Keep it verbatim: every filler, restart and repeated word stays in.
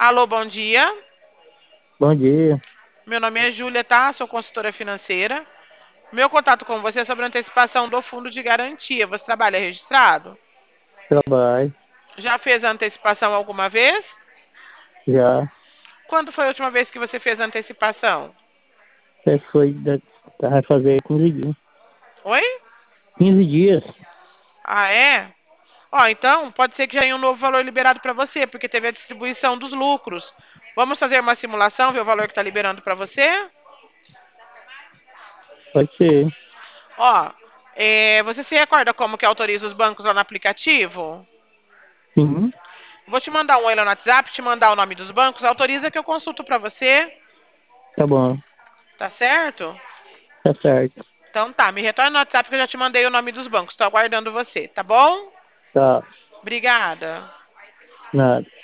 Alô, bom dia. Bom dia. Meu nome é Júlia, tá? Sou consultora financeira. Meu contato com você é sobre a antecipação do fundo de garantia. Você trabalha registrado? Trabalho. Já fez a antecipação alguma vez? Já. Quando foi a última vez que você fez a antecipação? Até foi da... tá, vai fazer quinze dias. Oi? quinze dias. Ah, é? Ó, então pode ser que já tenha um novo valor liberado para você, porque teve a distribuição dos lucros. Vamos fazer uma simulação, ver o valor que está liberando para você? Pode ser. Ó, é, você se recorda como que autoriza os bancos lá no aplicativo? Sim. Vou te mandar um oi lá no WhatsApp, te mandar o nome dos bancos. Autoriza que eu consulto para você, Tá bom. tá certo? Tá certo. Então tá, me retorna no WhatsApp que eu já te mandei o nome dos bancos. Estou aguardando você, tá bom? Tá. Obrigada. Nada.